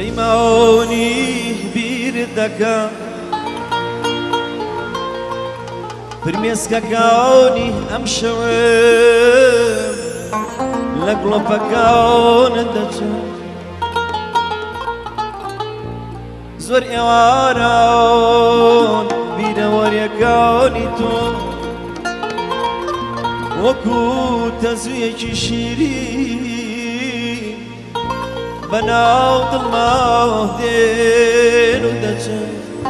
سليماني بيردك فرميسك كوني أمشوي لقلبك كون الدجا زور إوارون بيدور يكوني تو وكو تزويك شيرين بناو ظلمه دين ودجا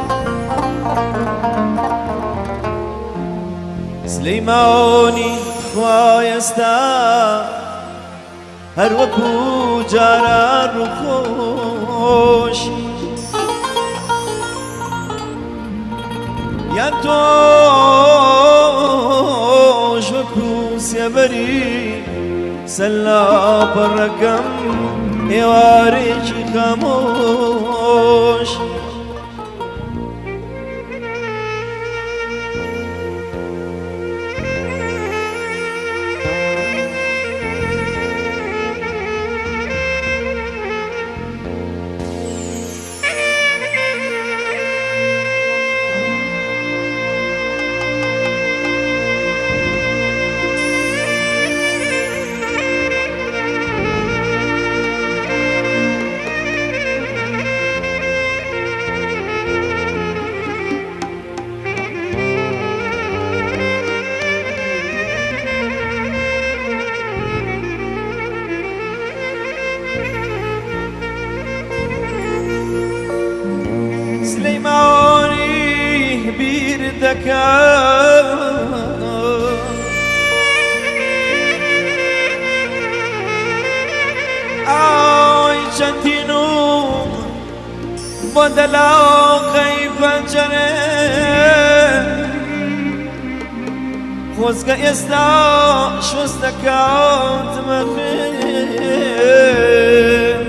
سليماني خوايستا هر وكو جاران رخوش يا توش وكو سيبري سلا برقم يواريك خاموش سليماني بيردك آي جنتينو بدلاو كيف جنه خوزك يستا شوستك تمخير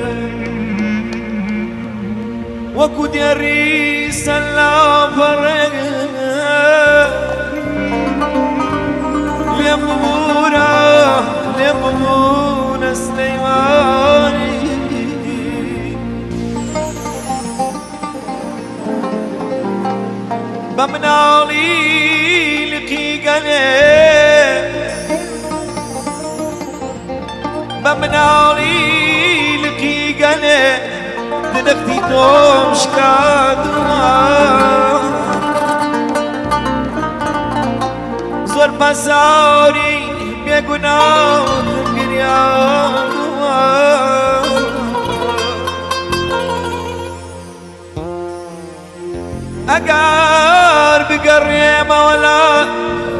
وكو دياري سلا فرق ليمبونا سليماني بمنالي لقي قلب بمنالي لقي قلب دنكتي توم شكادنا زور بازاري بيقناو تنقريانا أقار بقري مولاد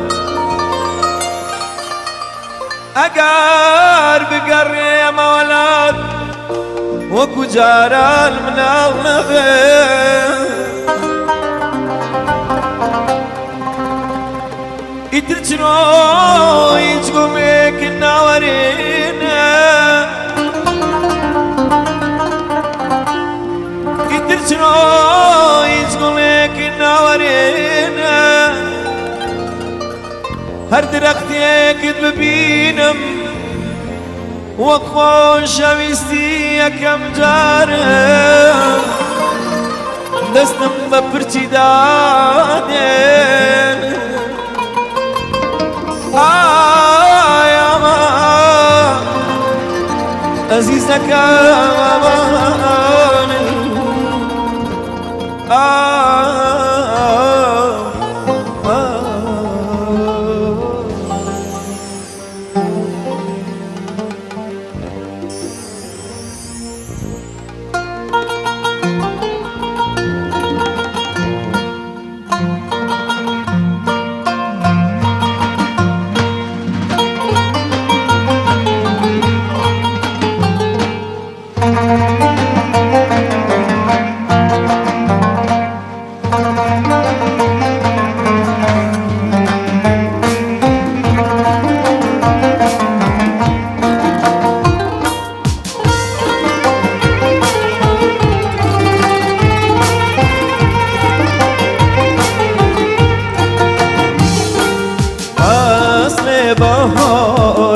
أقار بقري مولاد وكو جاران من النغم يترجنو يجقوميك الناورينا يترجنو يجقوميك الناورينا هر درختيك ببينم وخوش ويستي كم جاره دستم بپرچی دادن آی امان عزیزک امان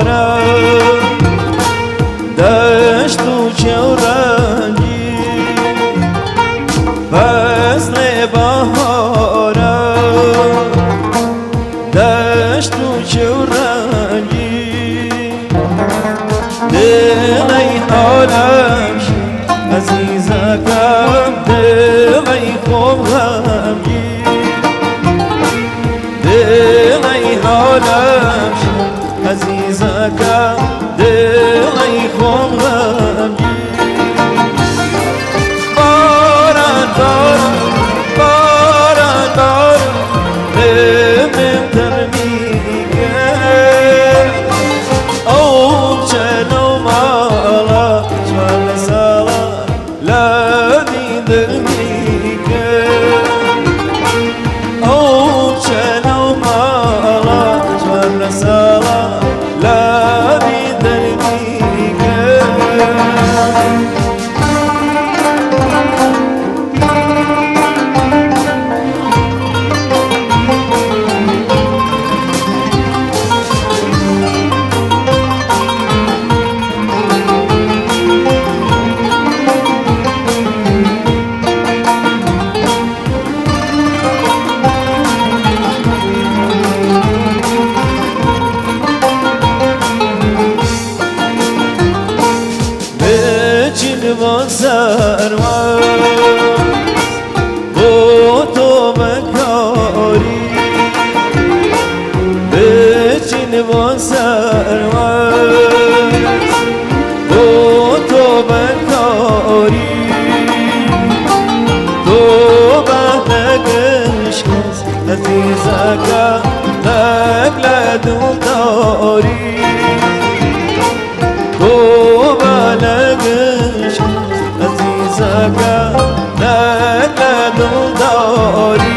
بهارم دشت و چورنگی دلي حالم عزيزكم دلي خوهم دلي حالم عزيزكم دلي خوهم باران باران باران باران من ترميك أو بشنو مالا جوال سالا لا دي درميك أو بشنو مالا جوال سالا لا دي درميك بسر با تو بکاری بچین بسر با تو بکاری تو بهنگش کس عزیزکا نگلدون داری تو بهنگش عزيزك لك داري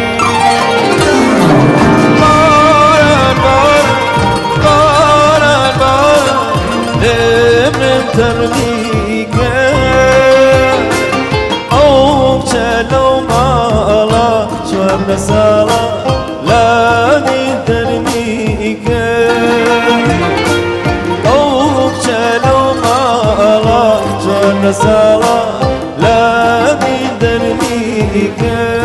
باران باران باران باران من ترميك أو بشلو مالا شوار نسالا لا دي ترميك أو بشلو مالا شوار نسالا لا بدربيك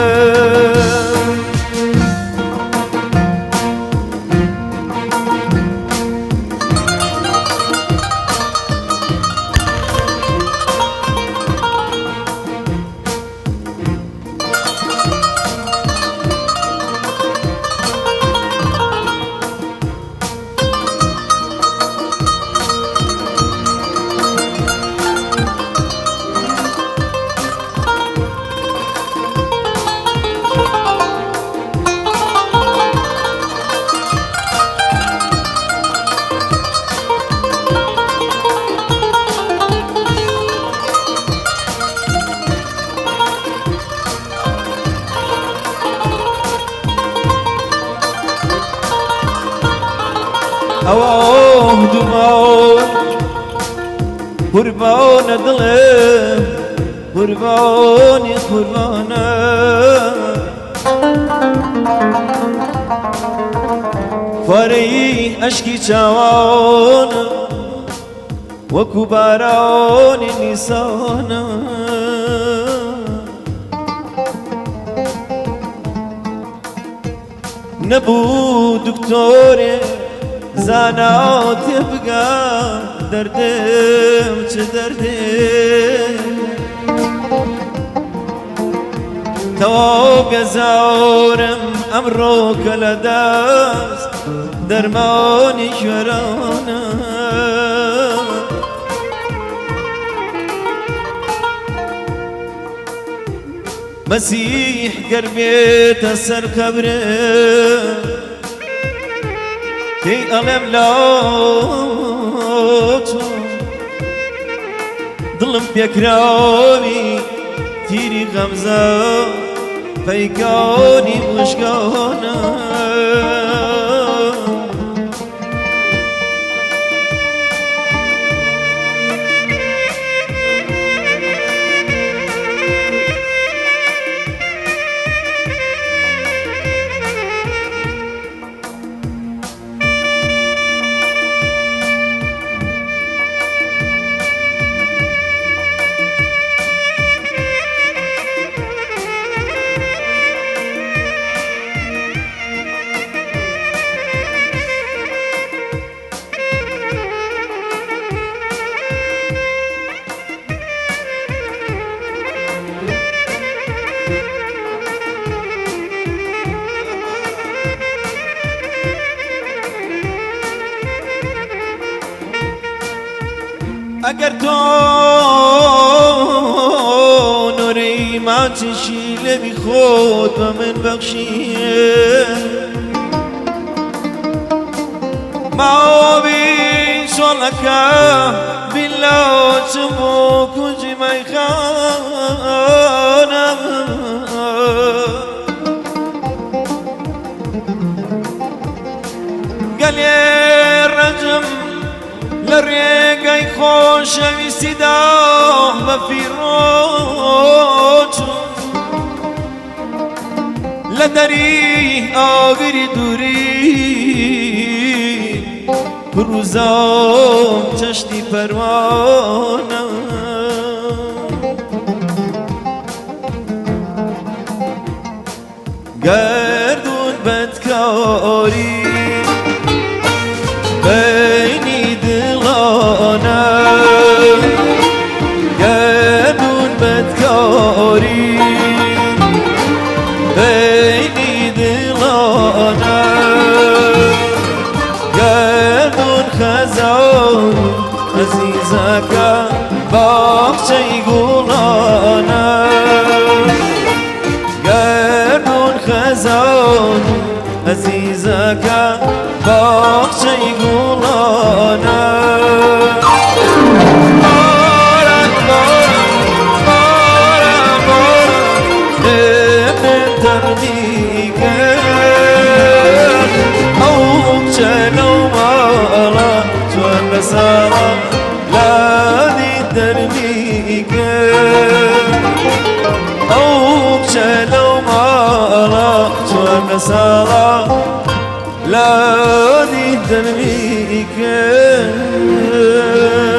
أوه دماغ قربان دلم قرباني قربانه فاري أشكي جوان وكباران نسان نبو دكتوري زانا تبقى دردم چه دردم تواب يزورم امرو كلا دست درماني شورانا مسيح قربي تسر قبره كي ألم لاوتو ظلم بيكراوي تيري غمزة فيكوني مشكونا تو نوری ما چشیله بی خود و من بخشیه ما بی شلکه بلا چمو کجی می خانم گلی رجم لريقاي خوش ويسيدا ما في روج لدري آغري دوري كروزام چشتی پروانه گردون بدکاری بینی دلانه گردون بدکاری بینی دلانه گردون خزان عزیزکه باغچه گلانه گردون خزان عزیزکه باغچه گلانه باران باران باران باران من ترمیگه اوک چلو مالا چون بسارا لادی درمیگه اوک چلو مالا چون بسارا لا دي دربيك